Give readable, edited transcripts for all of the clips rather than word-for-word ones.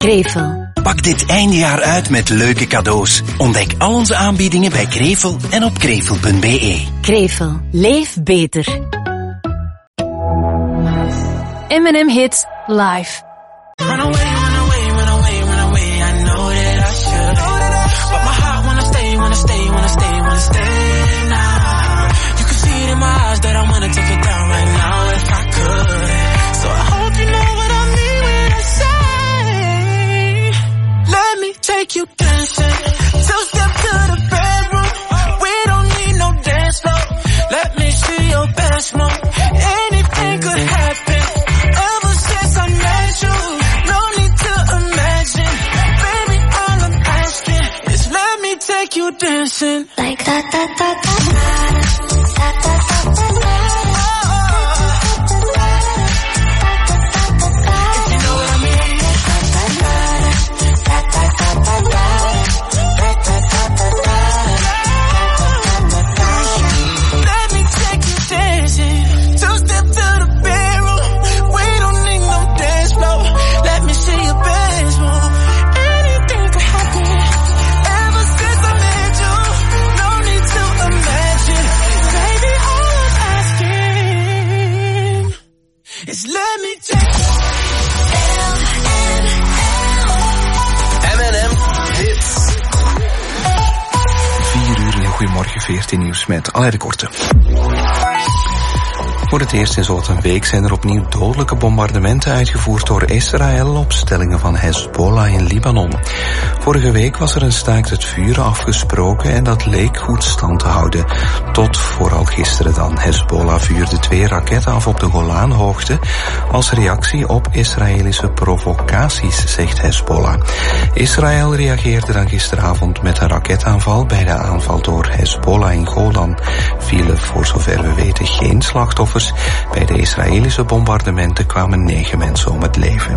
Krevel. Pak dit eindejaar uit met leuke cadeaus. Ontdek al onze aanbiedingen bij Krevel en op krevel.be. Krevel. Leef beter. M&M Hits Live. Run away, run away, run away, run away. I know that I should. But my heart wanna stay, wanna stay, wanna stay, wanna stay now. You can see it in my eyes that I wanna take it down right now if I could. So I hope you know what I mean when I say, let me take you dancing. Two-step to the bedroom. We don't need no dance floor. Let me see your best move. Anything could happen. Ever since I met you, no need to imagine. Baby, all I'm asking is let me take you dancing. Like da da da da da da da da da da. If you know what I mean. Da da da da da da da. Let me take you dancing. Two-step to the bedroom. We don't need no dance floor. Let me see your best move. Anything could happen. Ever since I met you, no need to imagine. Baby, all I'm asking is let me take you. M&M Hits. 4 uur in Goedemorgen 14 nieuws met Alain de Korte. Voor het eerst in zo'n een week zijn er opnieuw dodelijke bombardementen uitgevoerd door Israël op stellingen van Hezbollah in Libanon. Vorige week was er een staakt het vuren afgesproken en dat leek goed stand te houden. Tot vooral gisteren dan. Hezbollah vuurde 2 raketten af op de Golanhoogte als reactie op Israëlische provocaties, zegt Hezbollah. Israël reageerde dan gisteravond met een raketaanval. Bij de aanval door Hezbollah in Golan vielen voor zover we weten geen slachtoffers. Bij de Israëlische bombardementen kwamen 9 mensen om het leven.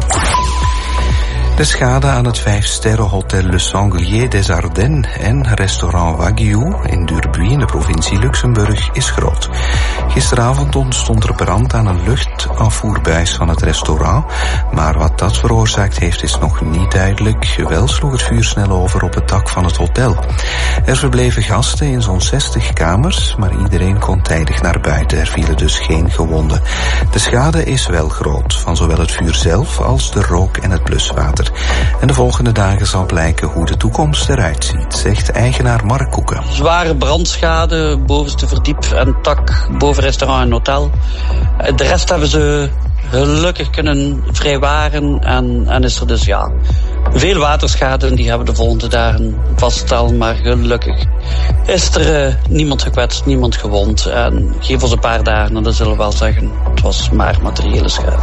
De schade aan het 5-sterrenhotel Le Sanglier des Ardennes en restaurant Wagyu in Durbuy in de provincie Luxemburg is groot. Gisteravond ontstond er brand aan een luchtafvoerbuis van het restaurant, maar wat dat veroorzaakt heeft is nog niet duidelijk. Wel sloeg het vuur snel over op het dak van het hotel. Er verbleven gasten in zo'n 60 kamers, maar iedereen kon tijdig naar buiten. Er vielen dus geen gewonden. De schade is wel groot, van zowel het vuur zelf als de rook en het bluswater. En de volgende dagen zal blijken hoe de toekomst eruit ziet, zegt eigenaar Mark Koeken. Zware brandschade, bovenste verdiep en tak boven restaurant en hotel. De rest hebben ze gelukkig kunnen vrijwaren en is er dus veel waterschade en die hebben de volgende dagen vaststellen, maar gelukkig is er niemand gekwetst, niemand gewond en geef ons een paar dagen en dan zullen we wel zeggen het was maar materiële schade.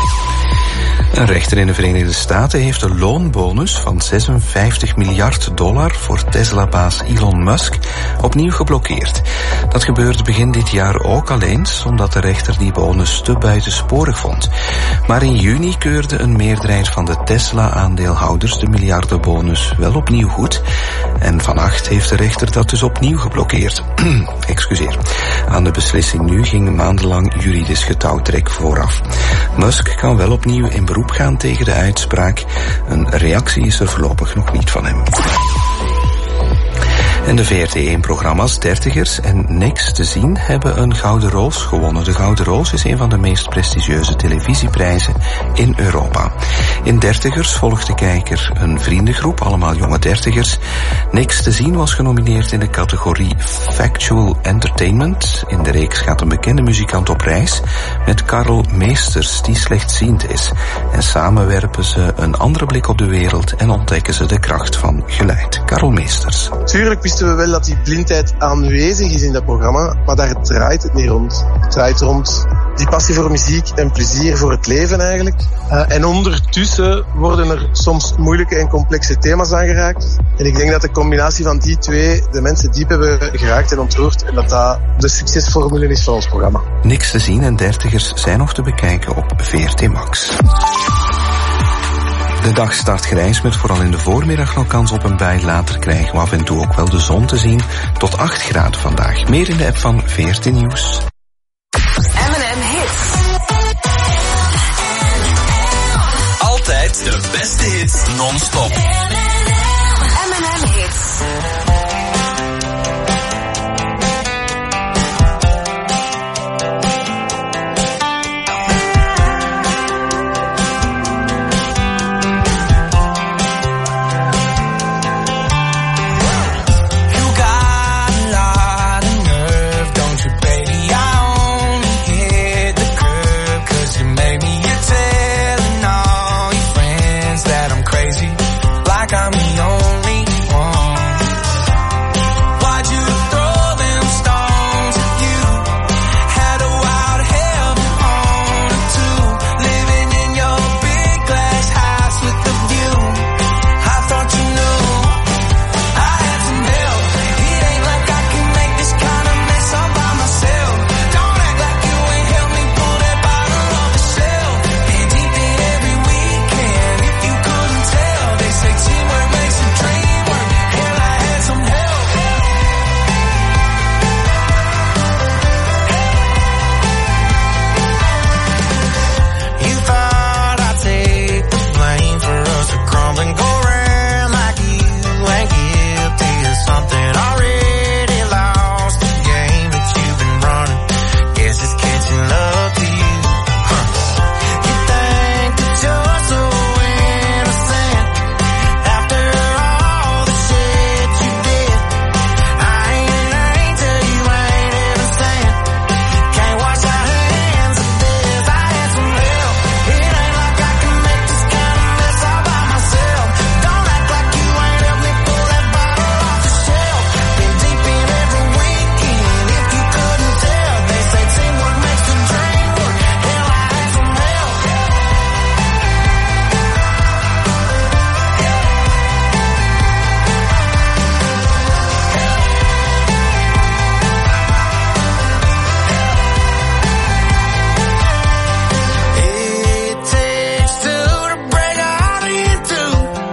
Een rechter in de Verenigde Staten heeft de loonbonus van $56 miljard voor Tesla-baas Elon Musk opnieuw geblokkeerd. Dat gebeurde begin dit jaar ook al eens, omdat de rechter die bonus te buitensporig vond. Maar in juni keurde een meerderheid van de Tesla-aandeelhouders de miljardenbonus wel opnieuw goed. En vannacht heeft de rechter dat dus opnieuw geblokkeerd. Excuseer. Aan de beslissing nu ging maandenlang juridisch getouwtrek vooraf. Musk kan wel opnieuw in beroep gaan tegen de uitspraak. Een reactie is er voorlopig nog niet van hem. En de VRT1-programma's Dertigers en Niks te zien hebben een Gouden Roos gewonnen. De Gouden Roos is een van de meest prestigieuze televisieprijzen in Europa. In Dertigers volgt de kijker een vriendengroep, allemaal jonge dertigers. Niks te zien was genomineerd in de categorie Factual Entertainment. In de reeks gaat een bekende muzikant op reis met Karel Meesters, die slechtziend is. En samen werpen ze een andere blik op de wereld en ontdekken ze de kracht van geluid. Karel Meesters. Tuurlijk wisten we wel dat die blindheid aanwezig is in dat programma, maar daar draait het niet rond. Het draait rond die passie voor muziek en plezier voor het leven eigenlijk. En ondertussen worden er soms moeilijke en complexe thema's aangeraakt. En ik denk dat de combinatie van die twee de mensen diep hebben geraakt en ontroerd en dat dat de succesformule is van ons programma. Niks te zien en Dertigers zijn nog te bekijken op VRT Max. De dag start grijs met vooral in de voormiddag nog kans op een bui. Later krijgen we af en toe ook wel de zon te zien. Tot 8 graden vandaag. Meer in de app van VRT Nieuws. M&M Hits. Altijd Met de beste hits non-stop. M&M Hits. I'm the only one. Why'd you throw them stones at you? Had a wild heaven on it too. Living in your big glass house with the view. I thought you knew I had some help. It ain't like I can make this kind of mess all by myself. Don't act like you ain't helped me pull that bottle off the shelf. Been deep in every weekend. If you couldn't tell, they say teamwork makes the dream work. Hell, I had some help. You thought I'd take the blame for us to crumble and go round like you ain't guilty of something already lost. The game that you've been running, guess it's catching up to you. You think that you're so innocent after all the shit you did. I ain't an angel, you ain't even sent. Can't wash our hands of this. I had some help. It ain't like I can make this kind of mess all by myself. Don't act like you ain't helped me pull that bottle off the shelf. Been deep in every weekend. If you couldn't tell, they say teamwork makes the dream work. Hell, I had some help. It takes two to break a heart in two.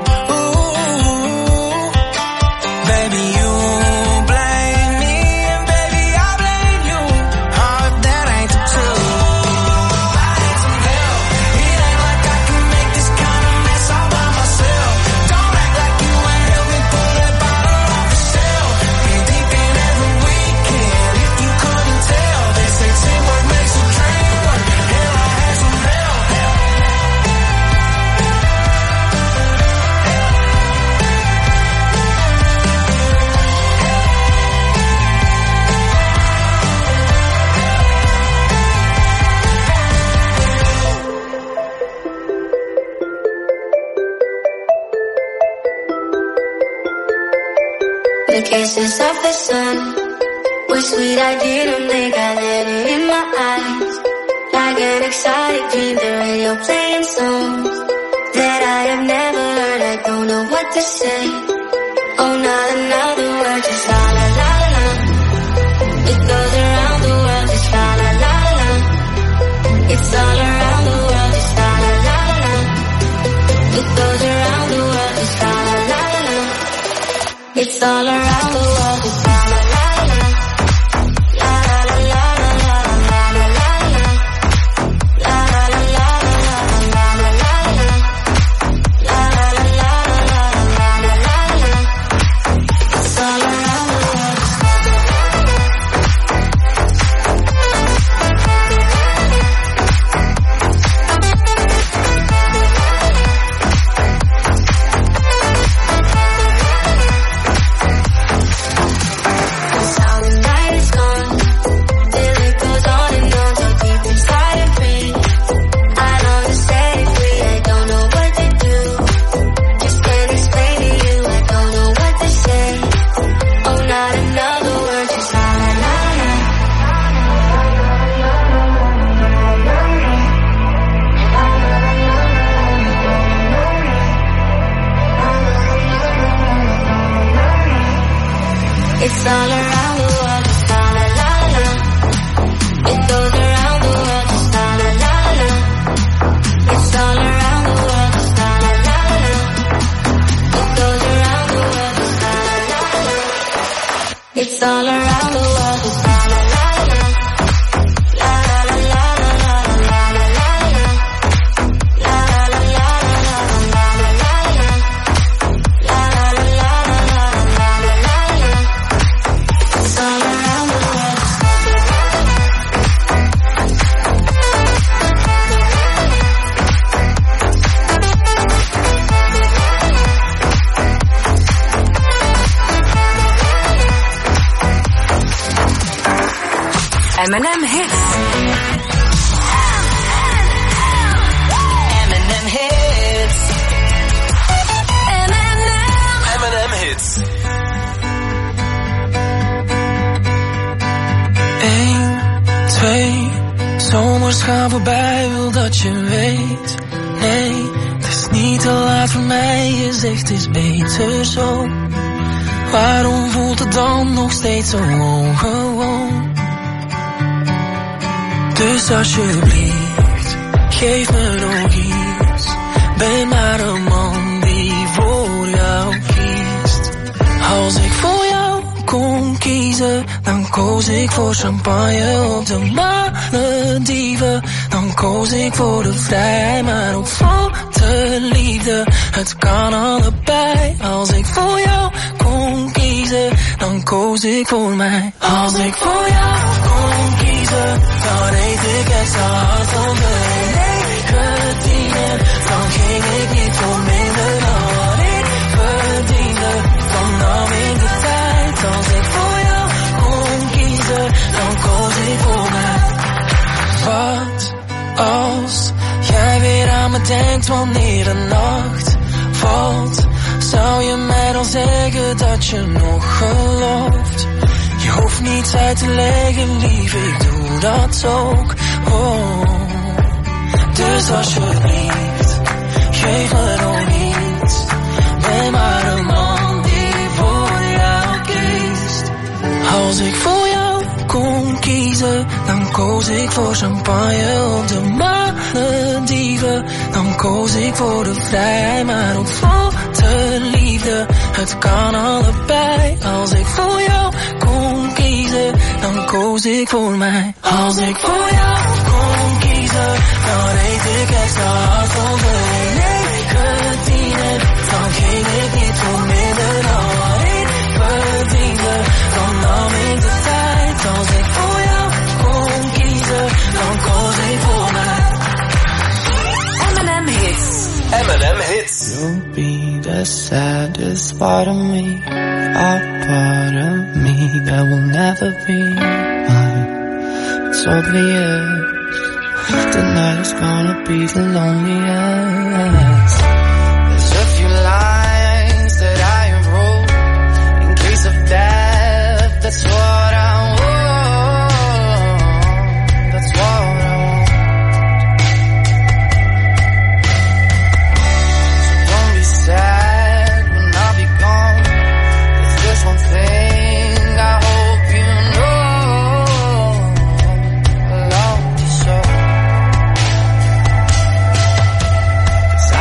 Ooh, baby, you blame me and baby I blame you. Oh, if that ain't the truth. I had some help. It ain't like I can make this kind of mess all by myself. Don't act like you ain't helped me pull that bottle off the shelf. Been deep in every weekend. If you couldn't tell, they say teamwork makes the dream work. Hell, I had some help. The kisses of the sun were sweet, I didn't think I let it in my eyes. Like an exotic dream, the radio playing songs that I have never heard. I don't know what to say. Oh, not another word, just la la la la. It goes around the world, just la la la la. It's all around the world, just la la la la. It goes around the world, just la la la la. It's all around the world, just la la la la. La la la la la la la la la. La la la la la la la la la. La la la la la la la la. It's all around the world, just la la la la. It's all around the world, just la la la la. It goes around the world, just la la la la. It's all around the world, just la la la la. It goes around the world, just la la la la. It's all around the world, just la la la la. La la la la la la la la la. La la la la la la la la. M&M Hits. M&M Hits. M&M Hits. 1, 2, zomers gaan voorbij, wil dat je weet. Nee, het is niet te laat voor mij, je zegt het is beter zo. Waarom voelt het dan nog steeds zo ongewoon? Dus alsjeblieft, geef me nog iets. Ben maar een man die voor jou kiest. Als ik voor jou kon kiezen, dan koos ik voor champagne op de Malediven. Dan koos ik voor de vrijheid, maar ook voor de liefde. Het kan allebei. Als ik voor jou kon kiezen, dan koos ik voor mij. Als ik voor jou kon kiezen, dan eet ik extra hard van de nicotine. Dan ging ik niet voor minder dan wat ik verdiende. Dan nam ik de tijd. Als ik voor jou kon kiezen, dan koos ik voor mij. Wat als jij weer aan me denkt wanneer de nacht valt? Zou je mij dan zeggen dat je nog gelooft? Je hoeft niets uit te leggen, lief, ik doe dat ook. Oh. Dus alsjeblieft, geef me nog iets. Ben maar een man die voor jou kiest. Als ik voor jou kon kiezen, dan koos ik voor champagne op de Malediven. Dan koos ik voor de vrijheid, maar ook voor de liefde. Het kan allebei. Als ik voor jou kon kiezen, dan koos ik voor mij. Als ik voor jou kon kiezen, dan eet ik extra hard van de nicotine. Dan ging ik niet voor minder dan wat ik verdiende. Dan nam ik de tijd. Als ik voor jou kon kiezen, dan koos ik voor mij. M&M Hits. M&M Hits. You'll be the saddest part of me, a part of me that will never be mine. It's obvious tonight is gonna be the loneliest. There's a few lines that I wrote in case of death. That's what I want. That's what I want. Sad when I'll be gone. If there's one thing I hope you know, I love you so. 'Cause I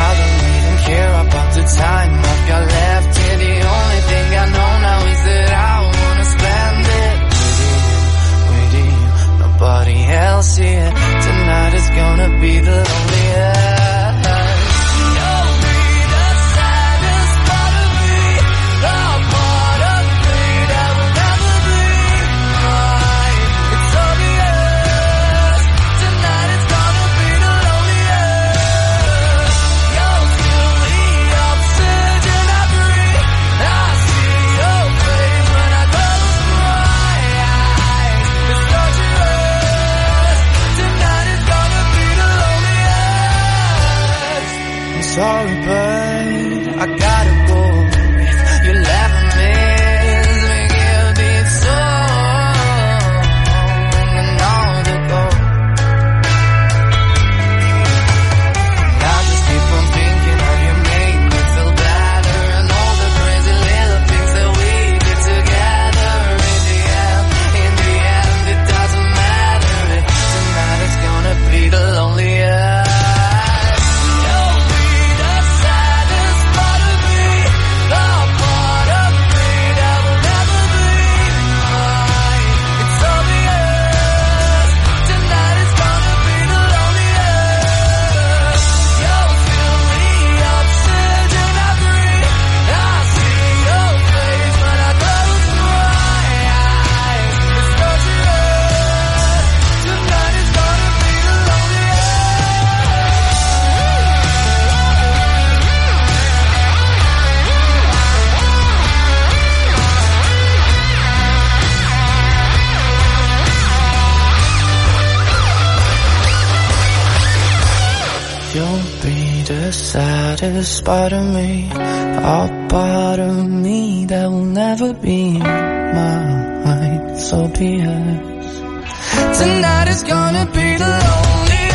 the saddest part of me, a part of me that will never be mine. So be it. Tonight is gonna be the loneliest.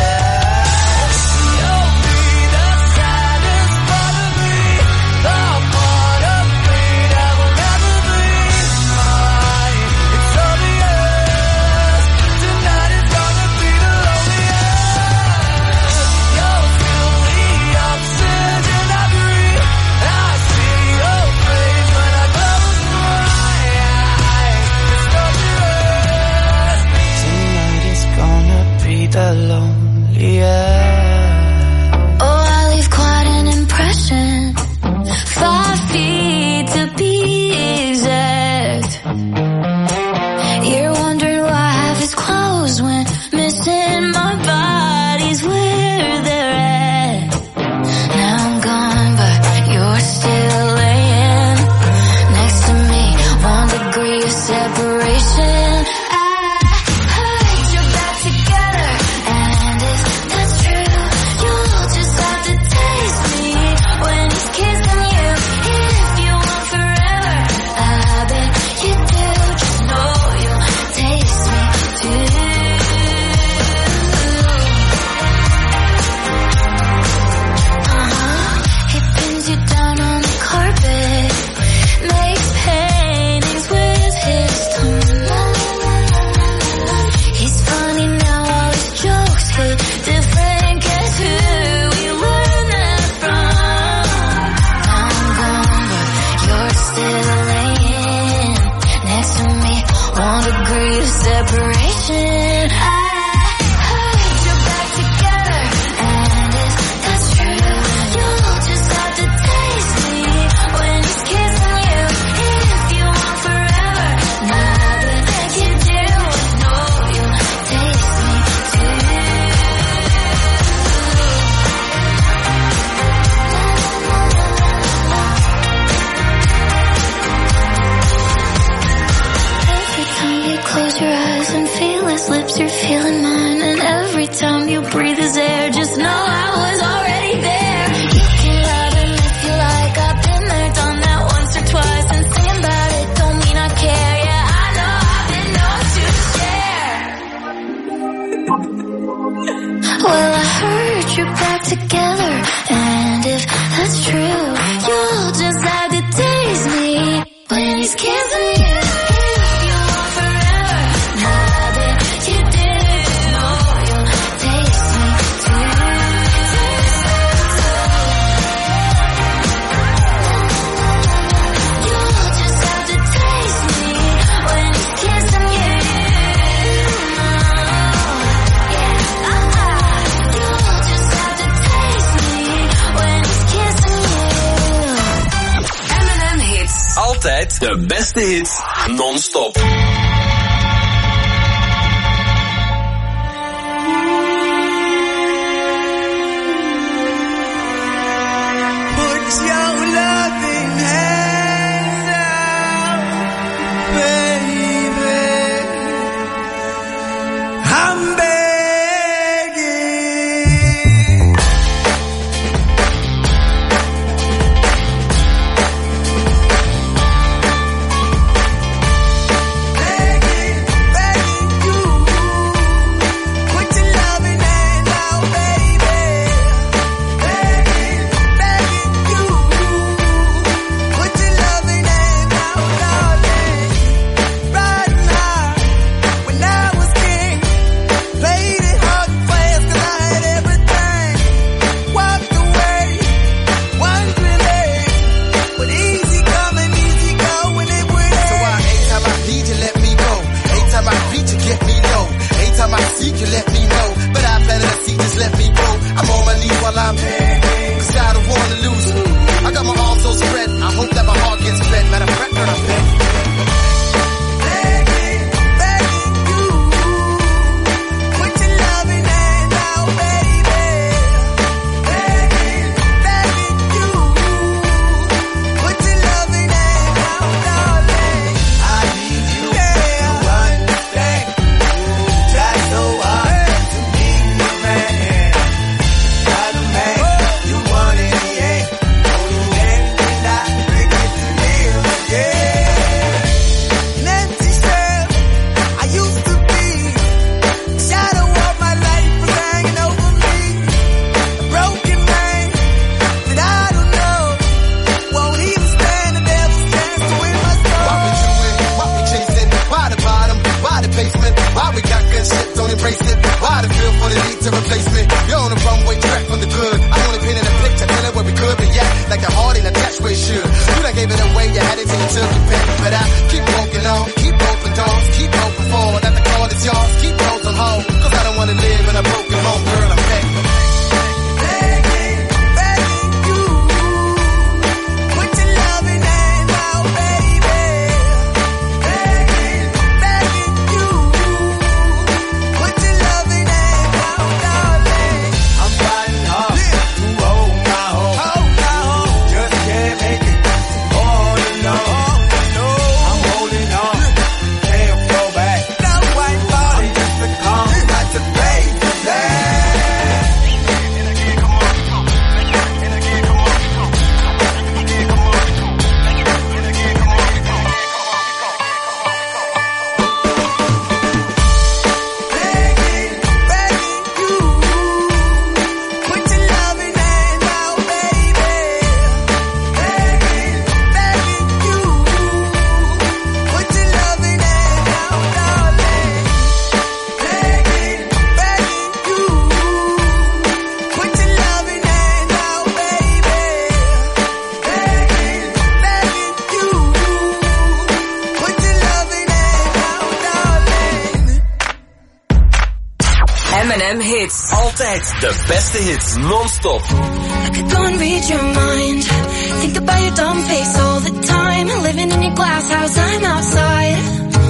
You'll be the saddest part of me, the part of me that will never be mine. It's obvious. Tonight is gonna be the loneliest. You'll feel the oxygen I breathe. I see your face when I close my eyes. It's obvious. Tonight is gonna be the loneliest. Oh, I leave quite an impression. 5 feet to be exact. You're wondering why half his clothes went missing. My body's where they're at. Now I'm gone, but you're still laying next to me. 1 degree of separation. I heard you're back together, and if that's true, you'll just have to taste me when he's kissing you. If you want forever, I bet you do. Just know you'll taste me too. He pins you down on the carpet, makes paintings with his tongue. He's funny now, all his jokes hit different. Guess who we learned that from? Now I'm gone, but you're still laying next to me. 1 degree of separation. I heard you're back together, and if that's true, you'll just have to taste me when he's kissing you. If you want forever, I bet you do. Know you'll taste me too. Every time you close your eyes and feel his lips, you're feeling mine. And every time you breathe his air, just know I was already there. You can love him if you like. I've been there, done that once or twice. And singing about it don't mean I care. Yeah, I know I've been known to share. Well, I heard you're back together, and if that's true, you'll just have to taste me when he's kissing you. If you want forever, I bet you do. Know you'll taste me too. You'll just have to taste me when he's kissing you. You'll just have to taste me when he's kissing you. M&M Hits. Altijd de beste hits, non-stop. Put your loving hand out, baby. I'm begging. gave it away, you had it till you took your pick. But I keep walking on, keep open doors, keep open forward. That the call is yours, keep those on hold. Cause I don't wanna live in a broken home, girl, I'm begging. M&M Hits. Altijd de beste hits, non-stop. I could go and read your mind. Think about your dumb face all the time. Living in your glass house, I'm outside.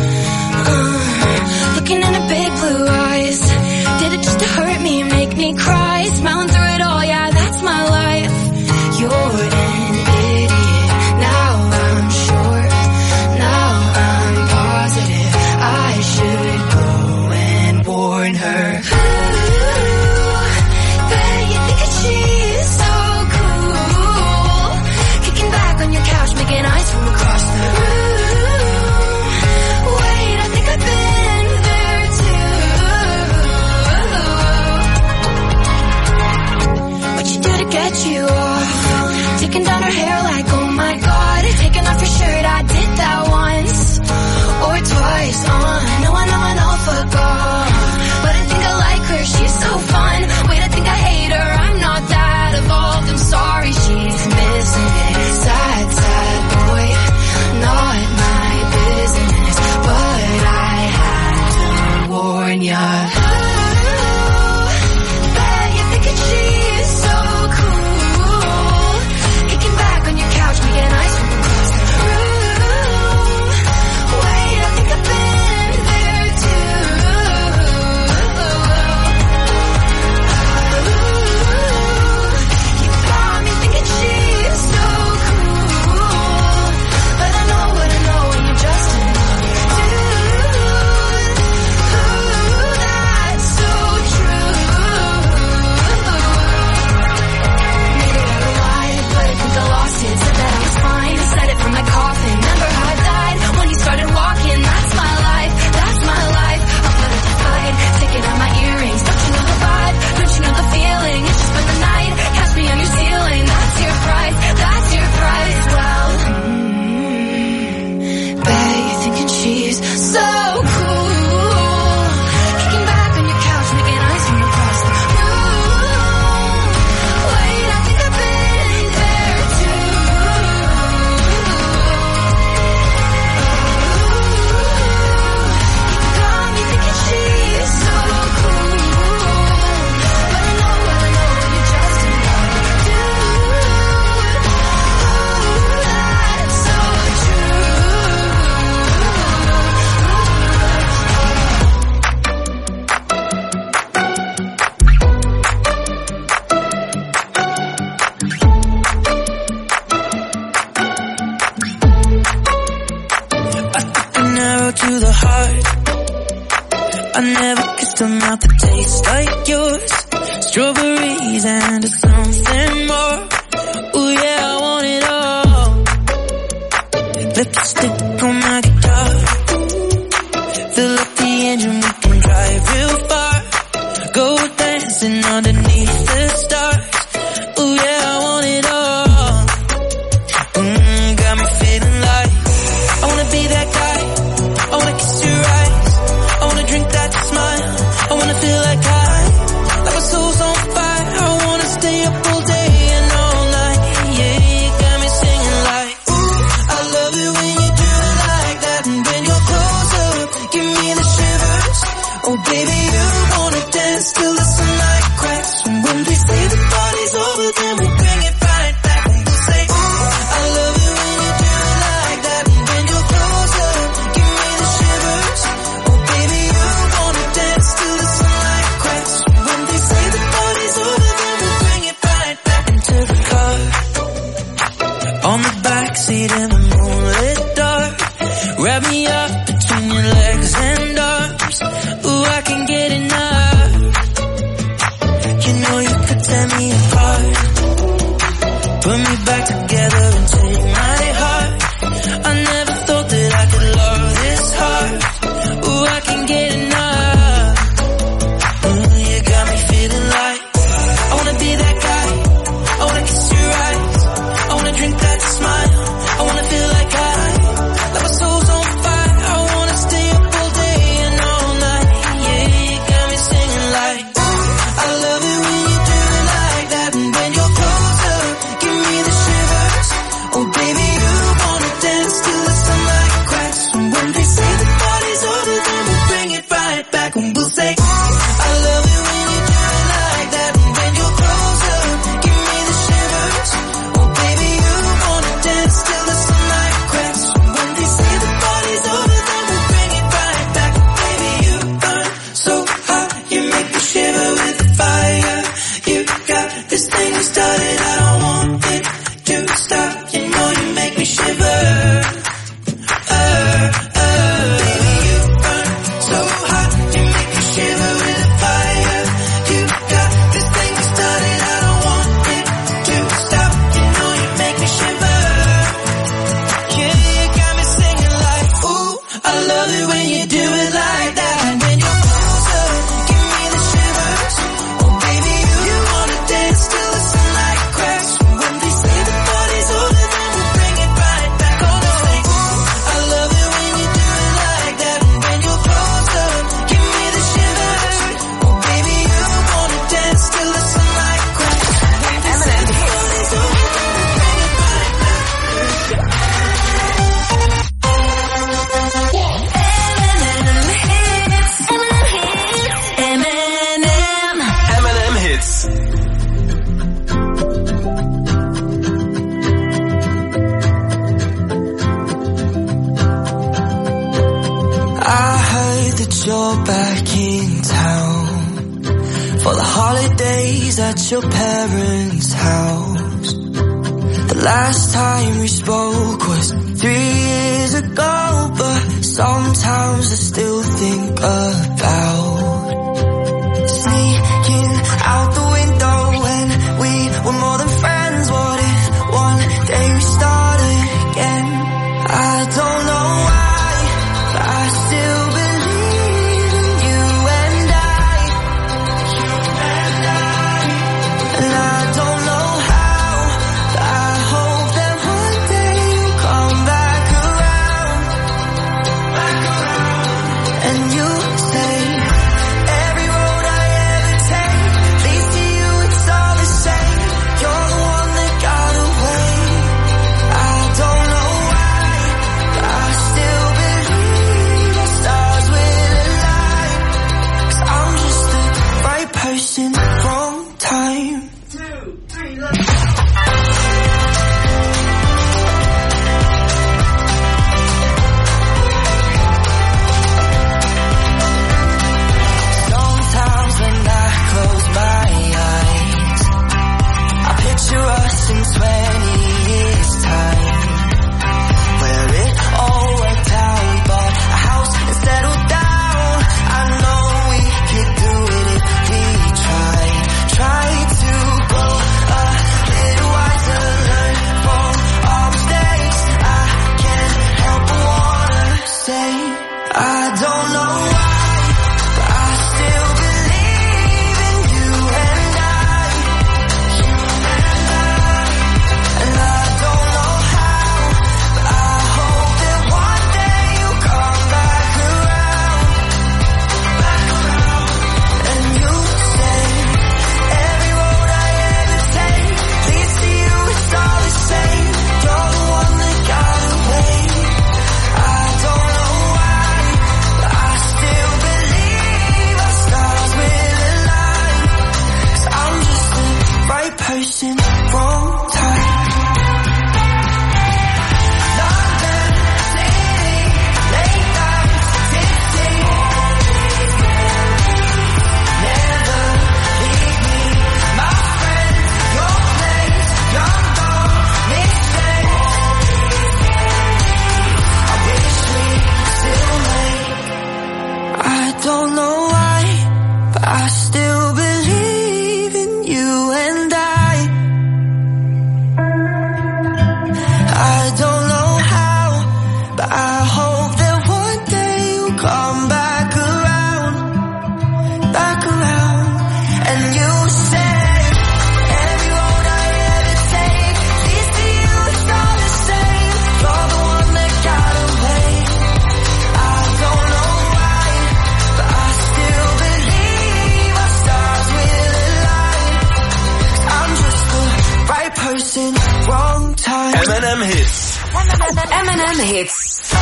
Looking into big blue eyes. Did it just to hurt me, make me cry? Smiling through it all, yeah, that's my life. You're an idiot. Now I'm sure. Now I'm positive. I should go and warn her. Making eyes from across the room. Wait, I think I've been there too. What you do to get you off? Taking down her hair like, oh my god. Taking off your shirt, I did that once or twice. I know, forgot. But I think I like her, she's so fun. Wait, I think I hate her, I'm not that evolved. I'm sorry, she's missing it. Sad, sad boy, not my business. But I had to warn ya. Bet you're thinking she's so cool. Kicking back on your couch, making eyes from across the room. Wait, I think I've been there too. You got me thinking she's so cool. But I know what I know when you're just another dude. That's so true. Maybe I lied, but I think I lost it. Said that I was fine, I said it from my coffin. Remember how I died when you started walking? That's my life, that's my life. I'll put it to fight, taking out my earrings. Don't you know the vibe? Don't you know the feeling? It's just been the night, catch me on your ceiling. That's your price, that's your price. Well, bet you're thinking she's so cool. Kicking back on your couch, making eyes from across the room. Wait, I think I've been there too. You got me thinking she's so cool. But I know what I know when you're just another dude. That's so true. An arrow to the heart. I never kissed a mouth that tastes like yours. Strawberries and something more. Ooh yeah, I want it all. Lipstick on my guitar. Fill up the engine, we can drive real far. Go dancing underneath the stars. Ooh yeah, I want it all. Got me feeling like I wanna be that guy. I wanna kiss your eyes. I wanna drink that smile. I wanna feel like my soul's on fire. I wanna stay up all day and all night. Yeah, you got me singing like, ooh, On the backseat in the moonlit dark, wrap me up between your legs and arms. Ooh, I can get enough. You know you could tear me apart, put me back together and take my heart. I never thought that I could love this hard. Ooh, I can get enough. Ooh, you got me feeling like I wanna be that guy. I wanna kiss your eyes, I wanna drink that smile, I wanna feel like my soul's on fire. I wanna stay up all day and all night. Yeah, you got me singing like, I love it when you do it like that. And when you're closer, give me the shivers. Oh baby, you wanna dance till the sunlight cracks. And when they say the party's over, then we'll bring it right back. And we'll say, I love it when you do it like that. And when you're closer, give me the shivers. Oh baby, you wanna dance till the sunlight cracks. And when they say the party's over, then we'll bring it right back. Baby, you burn so hot, you make me shiver with fire. You got this thing we started, I don't want it to stop. You know you make me shiver. Baby, you burn so hot, you make me shiver with fire. You got this thing we started, I don't want it to stop. You know you make me shiver. Yeah, you got me singing like, ooh, I love it when you do it like that. And when you're closer, give me the shivers. Oh baby, you wanna dance till the sunlight cracks. When they say the party's over, then we'll bring it right back. Oh, they say, ooh, I love it when you do it like that. And when you're closer, give me the shivers. Oh baby, you wanna dance till the sunlight cracks. When they say the party's over, then we'll bring it right back. M&M hits. I heard that you're back in town for the holidays at your parents' house. The last time we spoke was 3 years ago, but sometimes I still think about sneaking out the window when we were more than friends. What if one day we started again? I don't know why, but I still believe in you and I. And I don't know how, but I hope that one day you'll come back around. And you say But I hope that one day you'll come back around, and you say every road I ever take leads to you, it's all the same. You're the one that got away. I don't know why, but I still believe our stars will align. I'm just the right person, wrong time. M&M Hits. M&M Hits.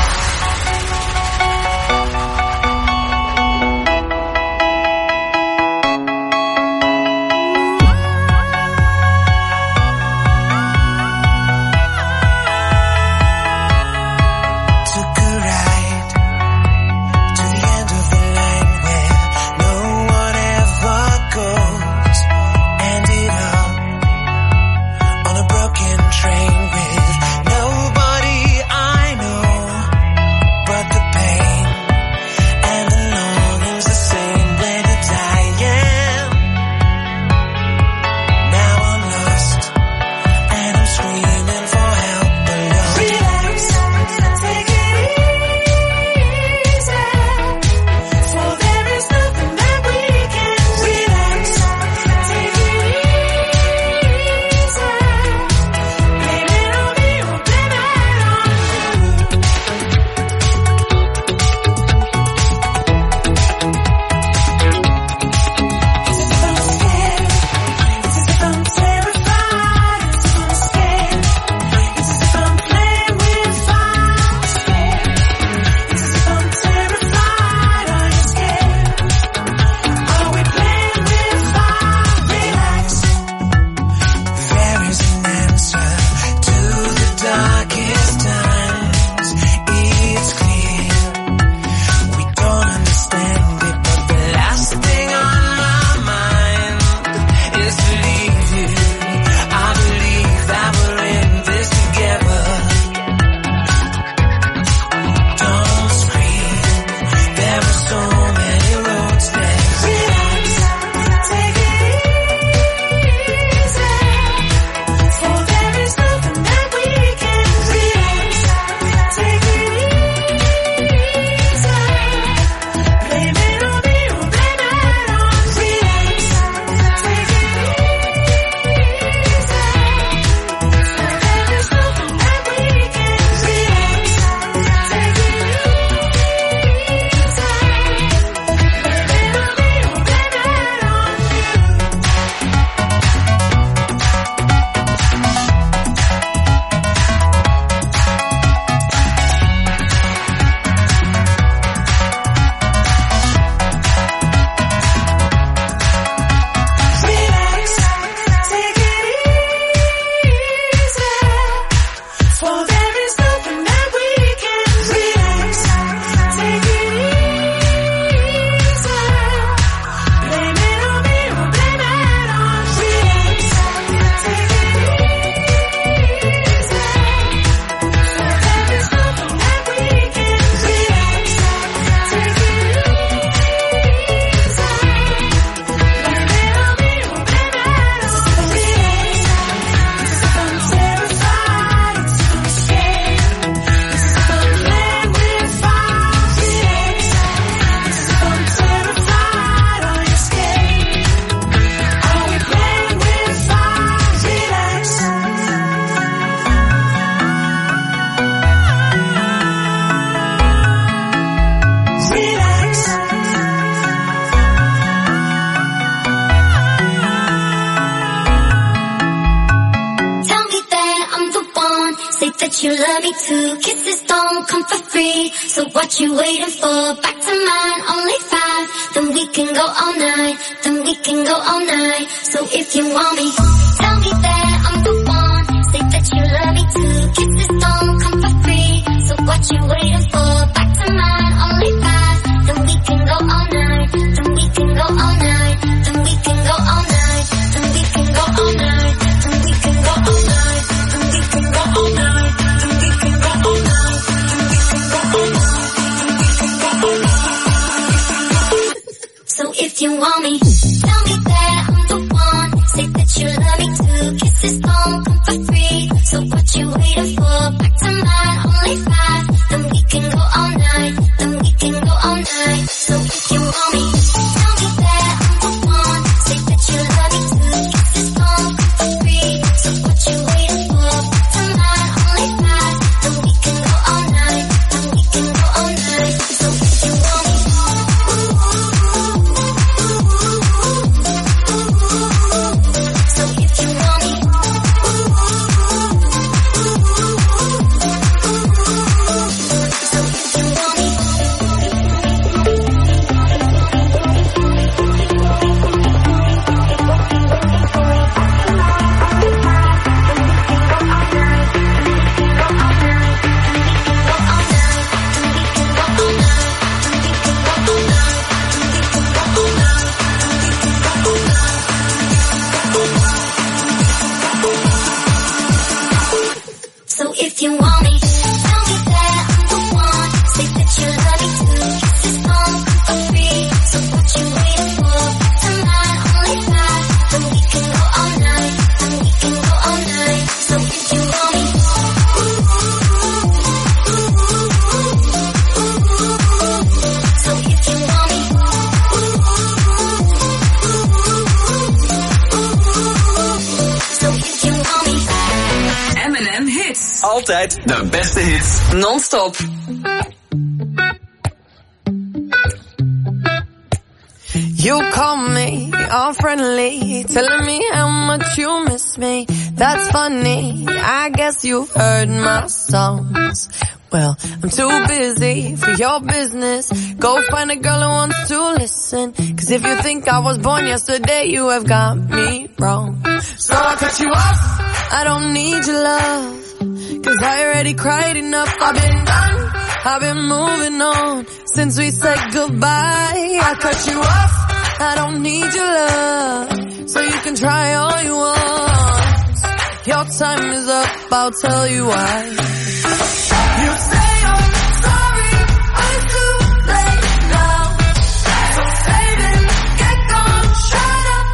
that you love me too. Kisses don't come for free, so what you waiting for? Back to mine, only 5. Then we can go all night, then we can go all night. So if you want me, tell me that I'm the one. Say that you love me too. Kisses don't come for free, so what you waiting for? Back to mine, only 5. Then we can go all night, then we can go all night, then we can go all night, then we can go all night, then we can go all night, then we can go all night, then we can go all night, then we can go all night, then we can go all night. So if you want me, tell me that I'm the one. Say that you love me too. Kisses don't come for free, so what you waiting for? Back to mine, only 5. Then we can go all night, and we can go all night. So if you want me, tell me that I'm the one. Say that you love me too. This phone for free. So what you waiting for? Tonight, only five, and we can go all night, and we can go all night. So if you want me, so if you want me. So if you want me, tell me that I'm the one. Say that you love me too. This phone for free. So what you waiting for? Tonight, only five, and we can go all night, and we can go all night. So if you want me, so if you want me, so if you want me. M&M Hits. Altijd de beste hits. Non-stop. You call me all friendly, telling me how much you miss me. That's funny, I guess you've heard my songs. Well, I'm too busy for your business. Go find a girl who wants to listen. Cause if you think I was born yesterday, you have got me wrong. So I cut you off, I don't need your love. Cause I already cried enough, I've been done, I've been moving on since we said goodbye. I cut you off, I don't need your love, so you can try all you want. Your time is up, I'll tell you why. You say I'm sorry, but it's too late now. So save it, get gone, shut up.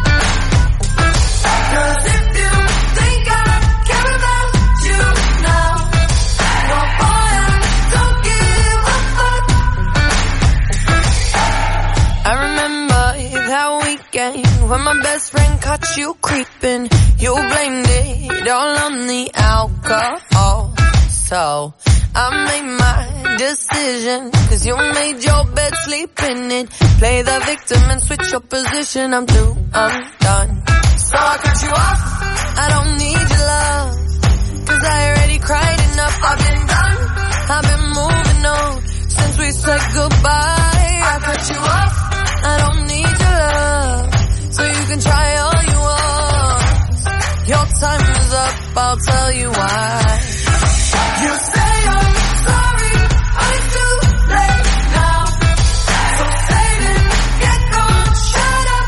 Cause if you think I care about you now, well boy, I don't give a fuck. I remember that weekend when my best friend caught you creeping. You blamed it all on the alcohol. So I made my decision, cause you made your bed, sleep in it. Play the victim and switch your position. I'm through, I'm done. So I cut you off, I don't need your love, cause I already cried enough. I've been done, I've been moving on since we said goodbye. I cut you off, I don't need your love, so you can try all you want. Your time is up, I'll tell you why. You say I'm sorry, but it's too late now. So save it, get gone, shut up.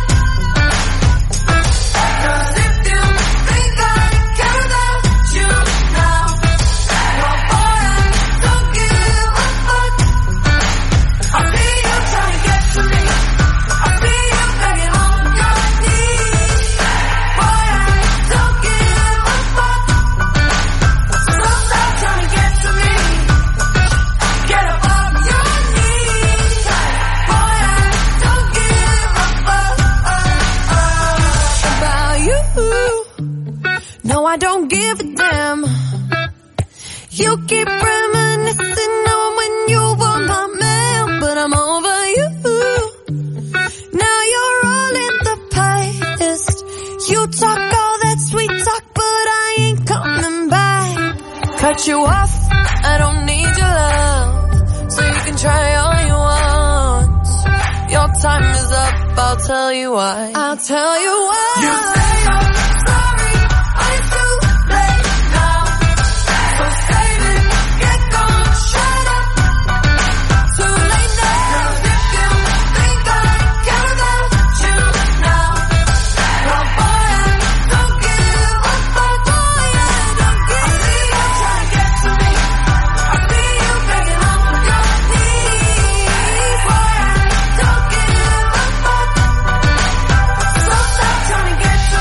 Cause if you think I care about you now, well boy, I don't give a fuck. I see you trying to get to me, I see you begging on your knees. Boy, I don't give a fuck. So stop trying to get to me, get up off your knees. Boy, I don't give a fuck about you. No, I don't give a damn. You keep reminiscing on when you were my man, but I'm over you. Now you're all in the past. You talk all that sweet talk, but I ain't coming back. Cut you off, I don't need your love, so you can try all you want. Your time is up, I'll tell you why. I'll tell you why. You say I'm sorry, but it's too late now. So save it, get gone, shut up. Too late now. Cause if you think I care about you now, well boy, I don't give a fuck. Boy, I don't give a fuck. I see you trying to get to me, I see you begging on your knees. Boy, I don't give a fuck. So stop trying to get to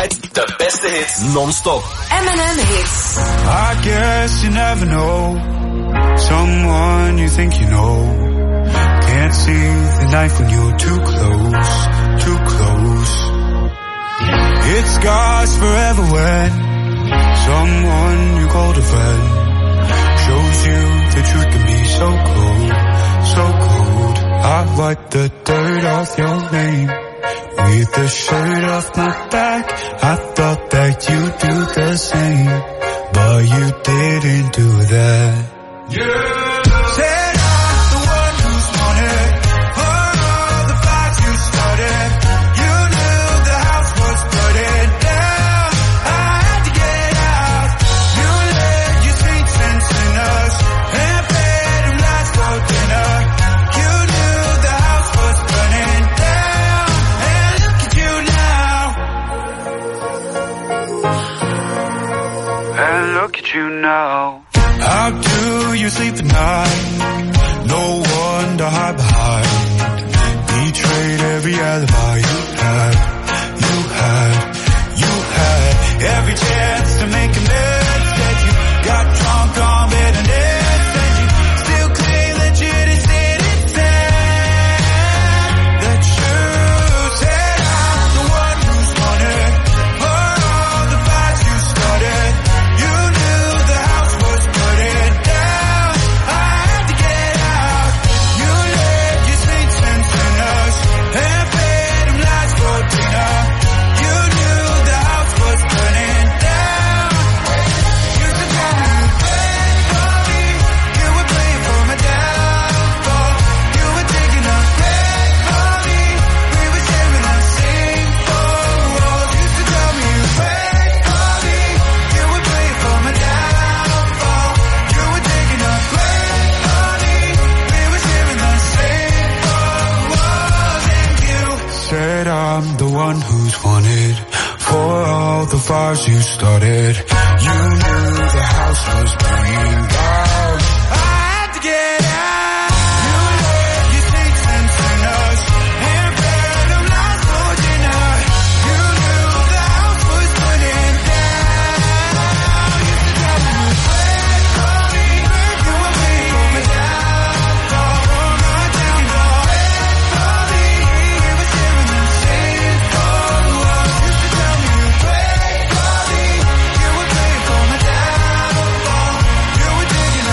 draait de beste hits non-stop. M&M Hits. I guess you never know someone you think you know. Can't see the knife when you're too close, too close. It scars forever when someone you called a friend shows you the truth can be so cold, so cold. I wipe the dirt off your name with the shirt off my back. I thought that you'd do the same, but you didn't do that. Said I'm the one who's wanted all the fights you started. You knew the house was burning down. I had to get out. You let your sweet sense in us and fed them lies for dinner. You knew the house was burning down, and look at you now. And look at you now. How do you sleep at night? No one to hide behind. Betrayed every alibi you had. Every chance to make amends. Said you got drunk on bitterness, and you still claim that you just didn't stand the truth. Said I'm the one who's wanted for all the fights you started. You knew the house was burning down. I had to get out. You let your sweet sense in us and fed them lies for dinner. You knew the house was burning down. Used to tell me you prayed for me. You were praying for my downfall. You were taking a break for me. We were sharing the same four walls. Used to tell me you prayed for me. You were praying for my downfall. You were taking a break for me. We were sharing the same four walls. And you said I'm the one who's wanted for all the fires you started. You knew the house was burning down. I had to get out. You let your sweet sense in us and fed them lies for dinner. You knew the house was burning down. Used to tell me you prayed for me. You were praying for my downfall. Not taking a break for me. We were sharing the same four walls. Used to tell me you prayed for me. You were praying for my downfall. You were taking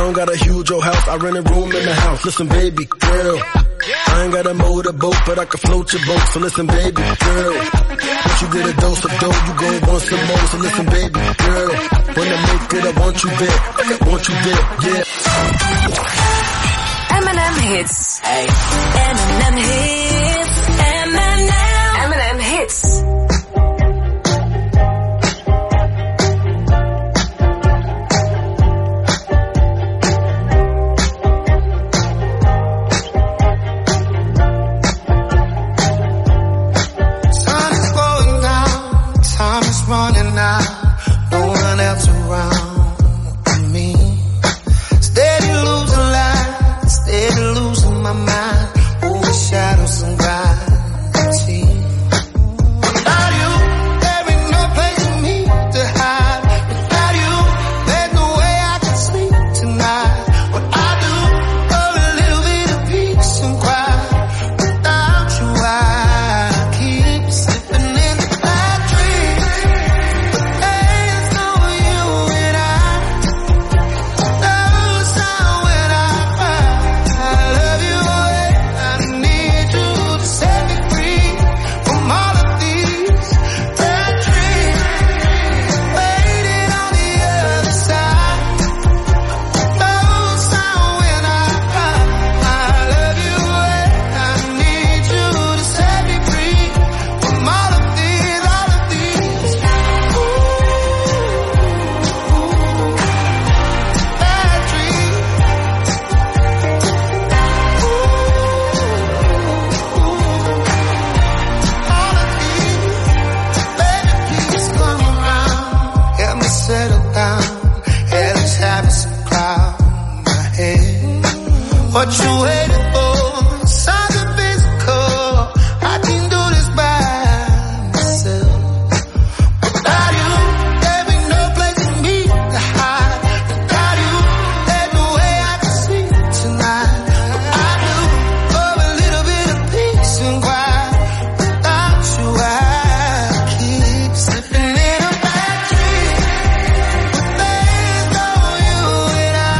don't got a huge old house, I rent a room in the house. Listen, baby girl, I ain't got a motorboat, but I can float your boat. So listen, baby girl, once you get a dose of dough, you gon' want some more. So listen, baby girl, when I make it, I want you there. I want you there, yeah. M&M Hits. Hey. M&M Hits. M&M Hits. Running out, no one else around me. Steady losing light, steady losing my mind. Over shadows and gravity. Without you, there ain't no place for me to hide. Without you, there's no way I can sleep tonight. What I do for a little bit of peace and quiet. Without you, I keep slipping in the bad dreams. What you waiting for? Something physical. I can do this by myself. Without you, there ain't no place for me to hide. Without you, there's no way I can sleep tonight. I do for a little bit of peace and quiet. Without you, I keep slipping in a bad dream. There's no you and I.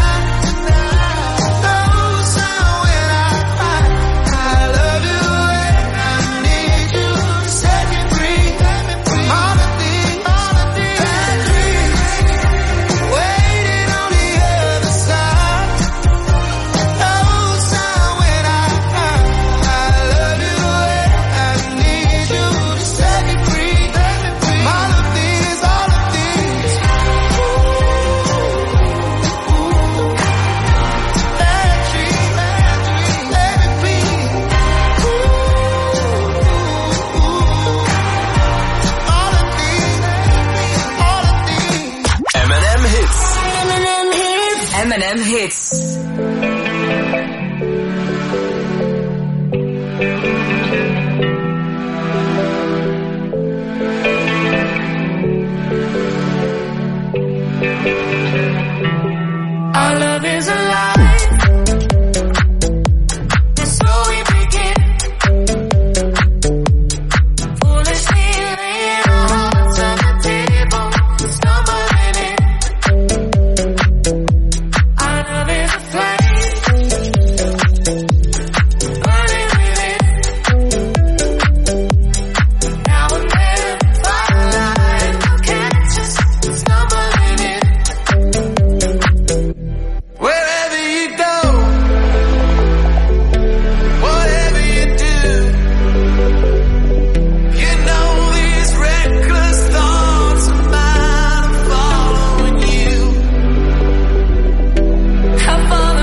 M&M Hits. Our love is alive. It's so we begin. Foolishly laying our hearts on the table, stumbling in. Our love is a flame, burning within. Now and then, firelight will catch us stumbling in. Wherever you go, whatever you do, you know these reckless thoughts of mine are following you. Have fun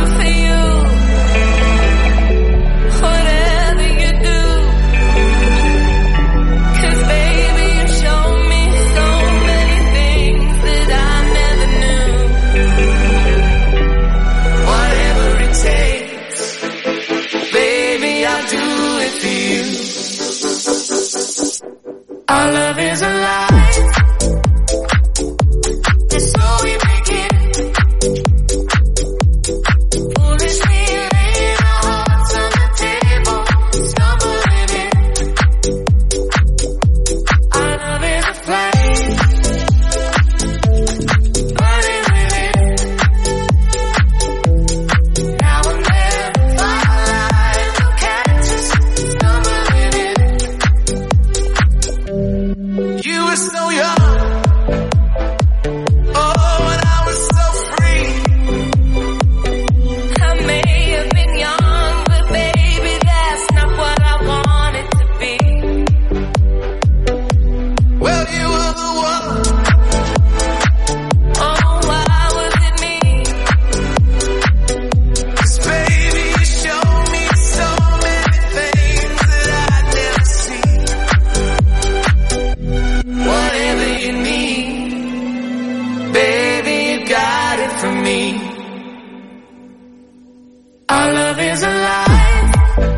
is alive,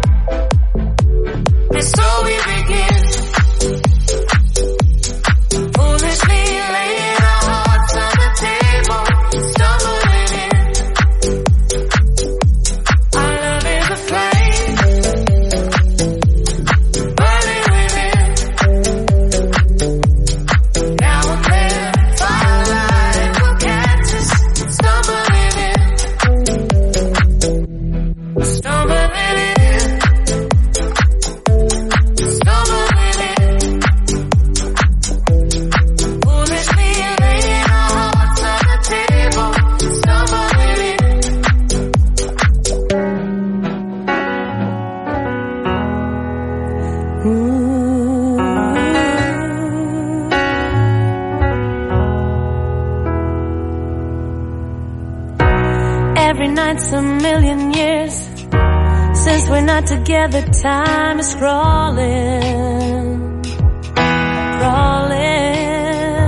and so we begin. Foolishly laying our hearts on the table, stumbling in. Our love is a flame, burning within. Now and then, firelight will catch us, stumbling in. Stumbling in. Stumbling in. Foolishly laying our hearts on the table, stumbling in. Every night's a million years since we're not together. Time is crawling, crawling.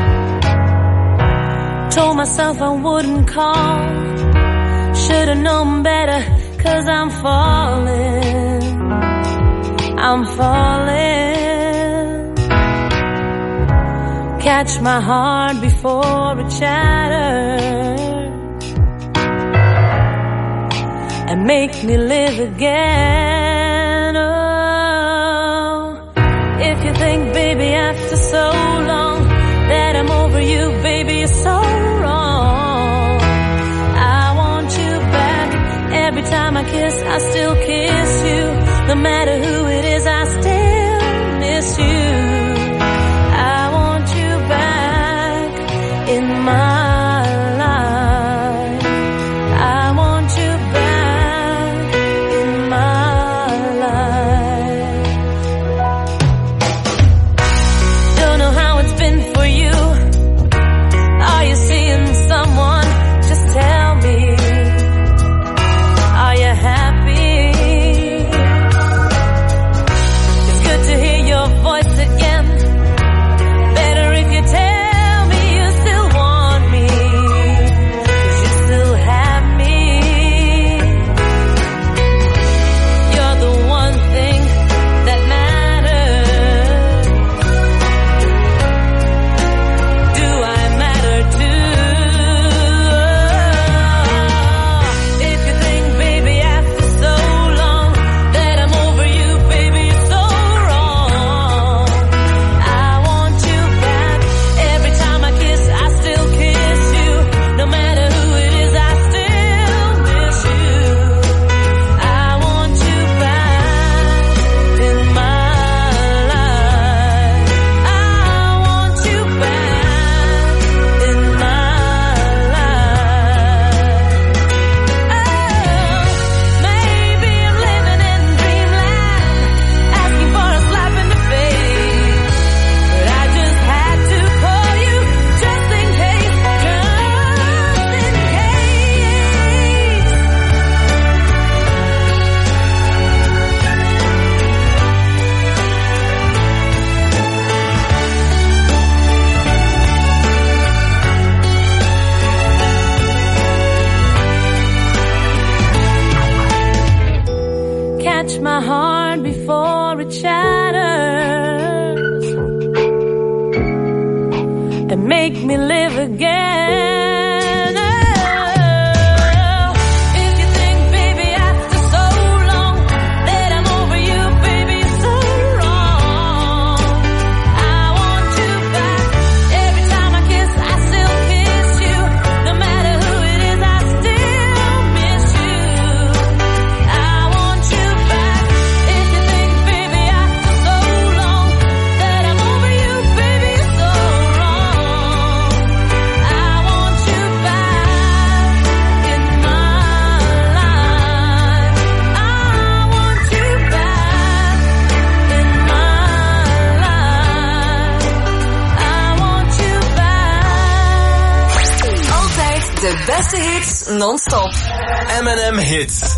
Told myself I wouldn't call, should've known better, 'cause I'm falling, I'm falling. Catch my heart before it shatters and make me live again. Oh, if you think, baby, after so long that I'm over you, baby, you're so wrong. I want you back. Every time I kiss, I still kiss you. No matter who it is, I still miss you. I want you back in my life. I want you back in my life. Don't know how it's been for you. Are you seeing someone? Just tell me. Are you happy? It's good to hear your voice again. Better if you tell me you still want me, 'cause you still have me. You're the one thing that matters. Do I matter too? If you think, baby, after so long that I'm over you, baby, you're so wrong. I want you back. Every time I kiss, I still kiss you. No matter who it is, I still miss you. I want you back in my life. I want you back in my life. Oh, maybe I'm living in dreamland, asking for a slap in the face. But I just had to call you just in case, just in case. Catch my heart before it shatters and make me live again. Oh, if you think, baby, after so long that I'm over you, baby, you're so wrong. I want you back. Every time I kiss, I still kiss you. No matter who it is, I still miss you. I want you back. If you think, baby, after so long that I'm over you, baby, you're so wrong. I want you back in my life. I want you back in my life. I want you back. Altijd de beste hits non-stop. M&M Hits.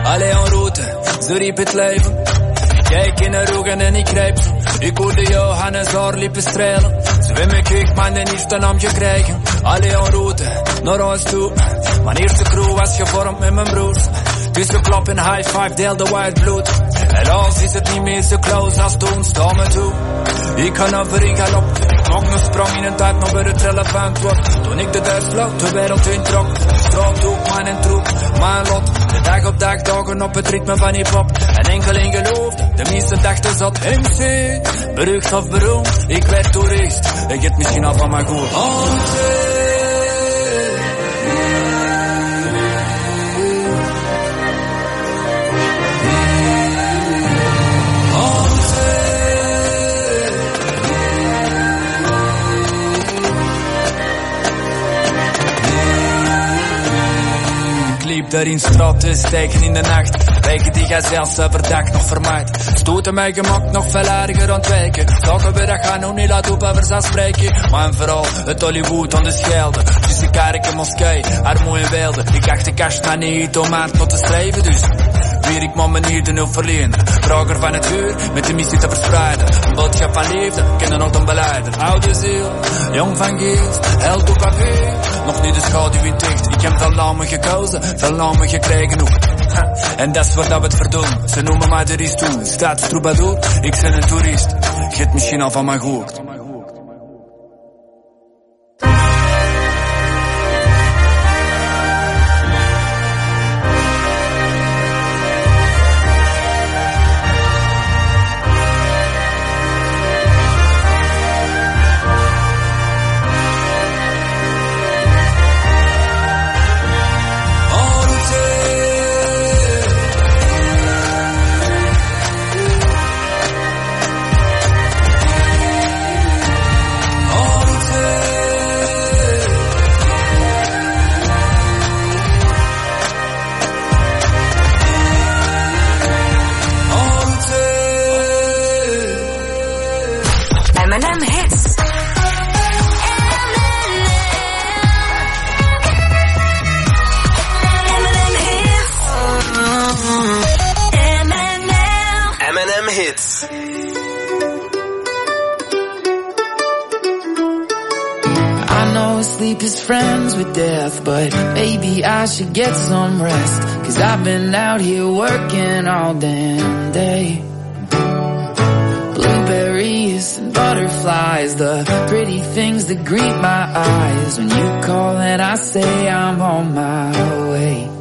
Allee en route, zo riep het leven. Kijk in de ogen en ik grijp ze. Ik hoorde Johannes haar lippen strelen. Zwem ik weg, maar de eerste naam gekregen. Allee en route, naar huis toe. Mijn eerste crew was gevormd met mijn broers. Tussen klap en high five deelde white bloed. Helaas is het niet meer zo close als toen, sta me toe. Ik ga over in galop. Ik maak een sprong in een tijd nog waar het relevant wordt. Toen ik de duif vloot, de wereld introk. Straat ook, man en troep, mijn lot. De dag op dag dagen op het ritme van hip-hop. En enkel in geloofde, de meeste dachten zat MC. Berucht of beroemd, ik werd toerist. Ik het misschien al van mijn goed. Liep daar in straat te steken in de nacht. Wegen die jij zelfs overdag nog vermaakt. Stoten mij gemak nog veel erger ontwijken. Dagen we dat gaan nog niet laten op over zou spreken. Maar vooral het Hollywood aan de Schelde. Tussen kerk en moskee, armoe en weelde. Ik dacht de kast maar niet om hard tot te strijven dus. Weer ik mijn manier de nul verleender. Drager van het uur, met de missie te verspreiden. Een boodschap van liefde, kennen nog een beleider. Oude ziel, jong van geest, held op papier. Nog niet de schaduw in dicht. Ik heb veel namen gekozen, veel namen gekregen ook. En dat is wat we het verdoen. Ze noemen mij de ristoe. Staatstroobadour, ik ben een toerist. Je hebt misschien al van mij gehoord. M&M Hits. M&M Hits. I know sleep is friends with death, but maybe I should get some rest. 'Cause I've been out here working all damn day. Blueberries and butterflies, the pretty things that greet my eyes. When you call and I say I'm on my way.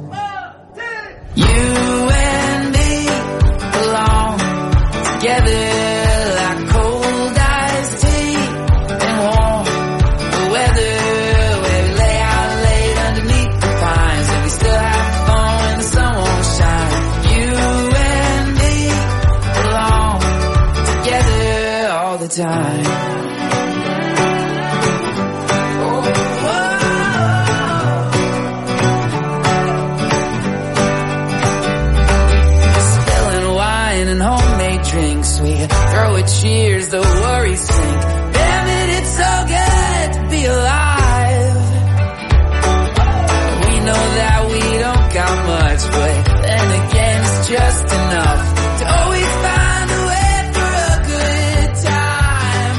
You and me belong together like cold iced tea and warm the weather. Where we lay out late underneath the pines, and we still have fun when the sun won't shine. You and me belong together all the time. Drinks, we throw a cheers, the worries sink. Damn it, it's so good to be alive. We know that we don't got much, but then again it's just enough to always find a way for a good time.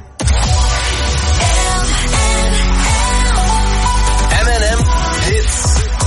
M&M Hits.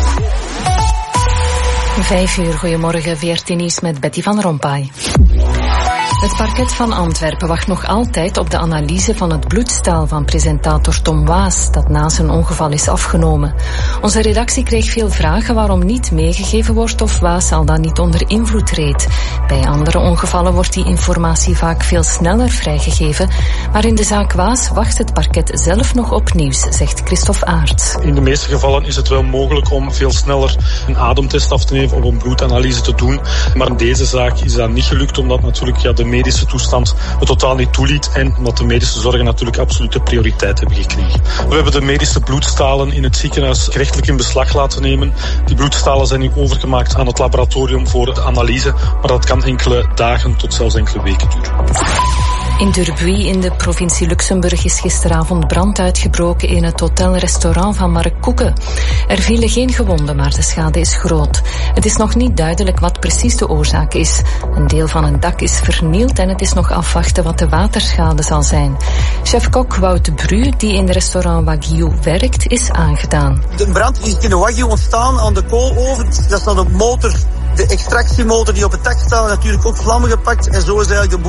5 uur, goedemorgen, 14 is met Betty van Rompuy. Het parket van Antwerpen wacht nog altijd op de analyse van het bloedstaal van presentator Tom Waas, dat na zijn ongeval is afgenomen. Onze redactie kreeg veel vragen waarom niet meegegeven wordt of Waas al dan niet onder invloed reed. Bij andere ongevallen wordt die informatie vaak veel sneller vrijgegeven, maar in de zaak Waas wacht het parket zelf nog op nieuws, zegt Christophe Aert. In de meeste gevallen is het wel mogelijk om veel sneller een ademtest af te nemen of een bloedanalyse te doen, maar in deze zaak is dat niet gelukt, omdat natuurlijk de medische toestand het totaal niet toeliet en omdat de medische zorgen natuurlijk absolute prioriteit hebben gekregen. We hebben de medische bloedstalen in het ziekenhuis gerechtelijk in beslag laten nemen. Die bloedstalen zijn nu overgemaakt aan het laboratorium voor de analyse, maar dat kan enkele dagen tot zelfs enkele weken duren. In Durbuy in de provincie Luxemburg is gisteravond brand uitgebroken in het hotel-restaurant van Mark Koeken. Er vielen geen gewonden, maar de schade is groot. Het is nog niet duidelijk wat precies de oorzaak is. Een deel van het dak is vernield en het is nog afwachten wat de waterschade zal zijn. Chef-kok Wout de Bru, die in het restaurant Wagyu werkt, is aangedaan. De brand is in de Wagyu ontstaan aan de kooloven. Dat is dan de motor, de extractiemotor die op het dak staat, natuurlijk ook vlammen gepakt en zo is eigenlijk de boel